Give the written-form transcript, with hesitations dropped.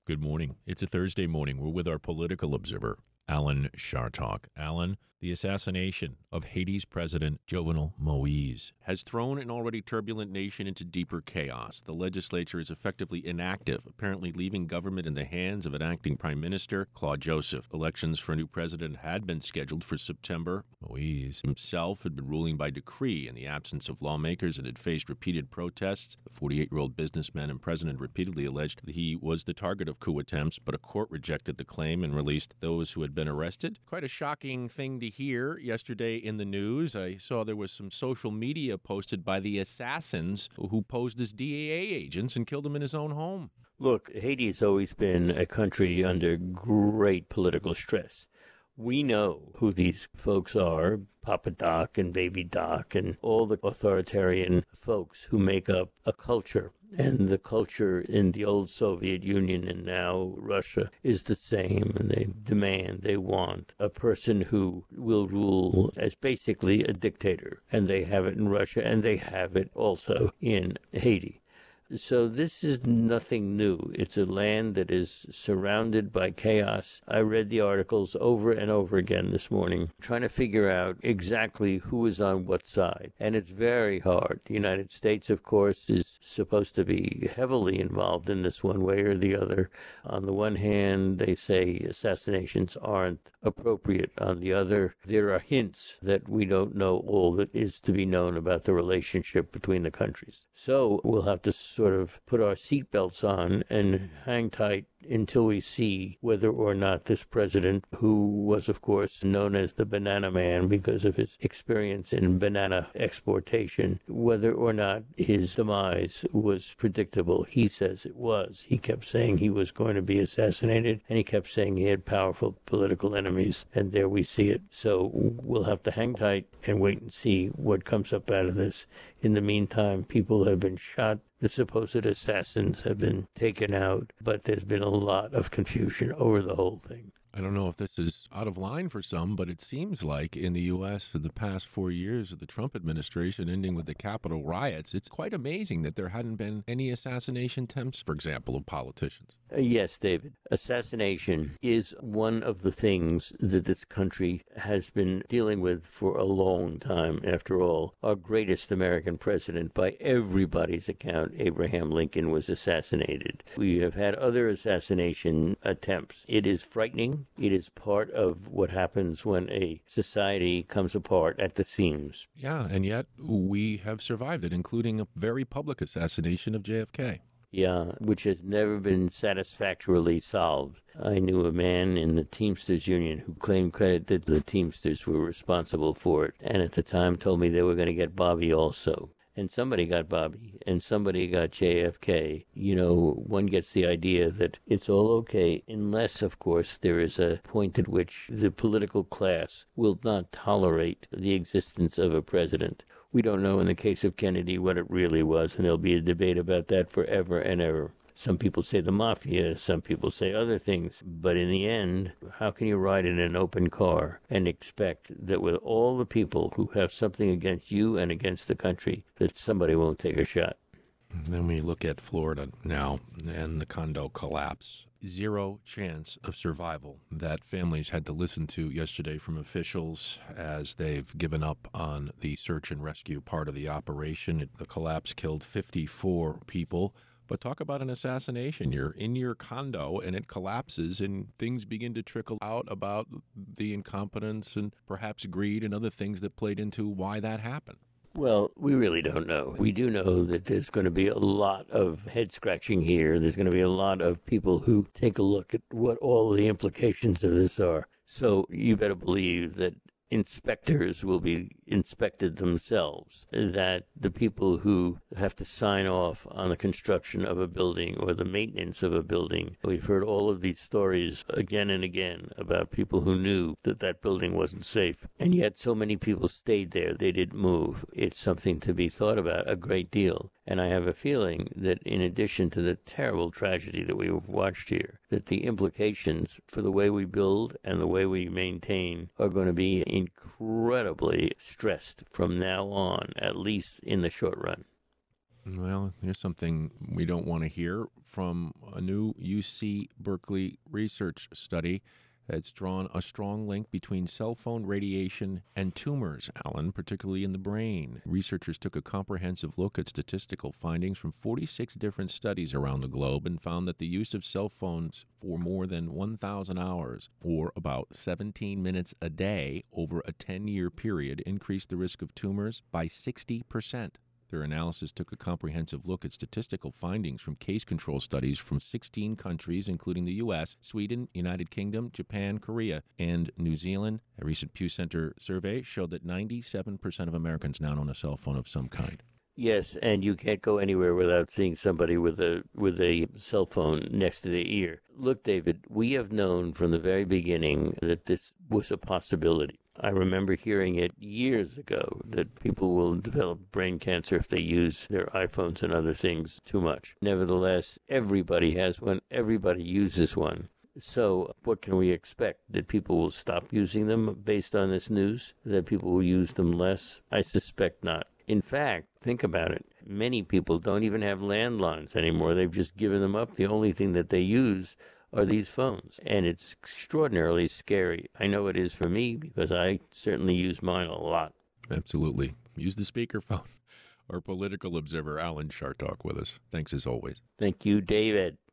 Good morning. It's a Thursday morning. We're with our political observer, Alan Chartock. Alan, the assassination of Haiti's president, Jovenel Moise, has thrown an already turbulent nation into deeper chaos. The legislature is effectively inactive, apparently leaving government in the hands of an acting prime minister, Claude Joseph. Elections for a new president had been scheduled for September. Moise himself had been ruling by decree in the absence of lawmakers and had faced repeated protests. The 48-year-old businessman and president repeatedly alleged that he was the target of coup attempts, but a court rejected the claim and released those who had been arrested. Quite a shocking thing to hear yesterday in the news. I saw there was some social media posted by the assassins who posed as DEA agents and killed him in his own home. Look, Haiti has always been a country under great political stress. We know who these folks are, Papa Doc and Baby Doc and all the authoritarian folks who make up a culture. And the culture in the old Soviet Union and now Russia is the same. And they want a person who will rule as basically a dictator. And they have it in Russia and they have it also in Haiti. So this is nothing new. It's a land that is surrounded by chaos. I read the articles over and over again this morning, trying to figure out exactly who is on what side. And it's very hard. The United States, of course, is supposed to be heavily involved in this one way or the other. On the one hand, they say assassinations aren't appropriate. On the other, there are hints that we don't know all that is to be known about the relationship between the countries. So we'll have to sort of put our seatbelts on and hang tight until we see whether or not this president, who was, of course, known as the Banana Man because of his experience in banana exportation, whether or not his demise was predictable. He says it was. He kept saying he was going to be assassinated, and he kept saying he had powerful political enemies, and there we see it. So we'll have to hang tight and wait and see what comes up out of this. In the meantime, people have been shot. The supposed assassins have been taken out, but there's been a lot of confusion over the whole thing. I don't know if this is out of line for some, but it seems like in the U.S. for the past 4 years of the Trump administration, ending with the Capitol riots, it's quite amazing that there hadn't been any assassination attempts, for example, of politicians. Yes, David. Assassination is one of the things that this country has been dealing with for a long time. After all, our greatest American president, by everybody's account, Abraham Lincoln, was assassinated. We have had other assassination attempts. It is frightening. It is part of what happens when a society comes apart at the seams. Yeah, and yet we have survived it, including a very public assassination of JFK. Yeah, which has never been satisfactorily solved. I knew a man in the Teamsters Union who claimed credit that the Teamsters were responsible for it, and at the time told me they were going to get Bobby also. And somebody got Bobby, and somebody got JFK. You know, one gets the idea that it's all okay, unless, of course, there is a point at which the political class will not tolerate the existence of a president. We don't know in the case of Kennedy what it really was, and there'll be a debate about that forever and ever. Some people say the mafia, some people say other things, but in the end, how can you ride in an open car and expect that with all the people who have something against you and against the country, that somebody won't take a shot? Then we look at Florida now and the condo collapse. Zero chance of survival that families had to listen to yesterday from officials as they've given up on the search and rescue part of the operation. The collapse killed 54 people. But talk about an assassination. You're in your condo and it collapses and things begin to trickle out about the incompetence and perhaps greed and other things that played into why that happened. Well, we really don't know. We do know that there's going to be a lot of head scratching here. There's going to be a lot of people who take a look at what all the implications of this are. So you better believe that inspectors will be inspected themselves, that the people who have to sign off on the construction of a building or the maintenance of a building. We've heard all of these stories again and again about people who knew that that building wasn't safe, and yet so many people stayed there, they didn't move. It's something to be thought about a great deal. And I have a feeling that in addition to the terrible tragedy that we've watched here, that the implications for the way we build and the way we maintain are going to be incredibly stressed from now on, at least in the short run. Well, here's something we don't want to hear from a new UC Berkeley research study that's drawn a strong link between cell phone radiation and tumors, Alan, particularly in the brain. Researchers took a comprehensive look at statistical findings from 46 different studies around the globe and found that the use of cell phones for more than 1,000 hours, or about 17 minutes a day over a 10-year period, increased the risk of tumors by 60%. Their analysis took a comprehensive look at statistical findings from case control studies from 16 countries, including the U.S., Sweden, United Kingdom, Japan, Korea, and New Zealand. A recent Pew Center survey showed that 97% of Americans now own a cell phone of some kind. Yes, and you can't go anywhere without seeing somebody with a cell phone next to their ear. Look, David, we have known from the very beginning that this was a possibility. I remember hearing it years ago that people will develop brain cancer if they use their iPhones and other things too much. Nevertheless, everybody has one. Everybody uses one. So what can we expect? That people will stop using them based on this news? That people will use them less? I suspect not. In fact, think about it. Many people don't even have landlines anymore. They've just given them up. The only thing that they use are these phones. And it's extraordinarily scary. I know it is for me because I certainly use mine a lot. Absolutely. Use the speakerphone. Our political observer, Alan Chartock, with us. Thanks as always. Thank you, David.